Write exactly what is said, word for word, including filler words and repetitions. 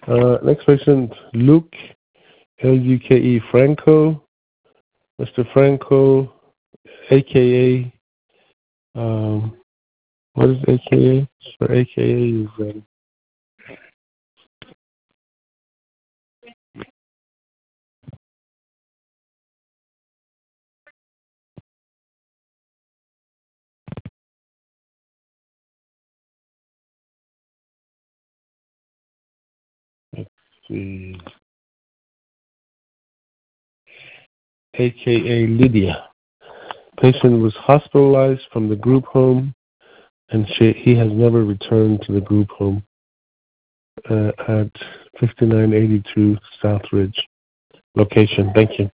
Uh, next patient, Luke, L U K E Franco. Mister Franco, A K A, um, what is A K A? So A K A is, um, let's see, A K A Lydia. Patient was hospitalized from the group home, and she, he has never returned to the group home uh, at fifty-nine eighty-two South Ridge location. Thank you.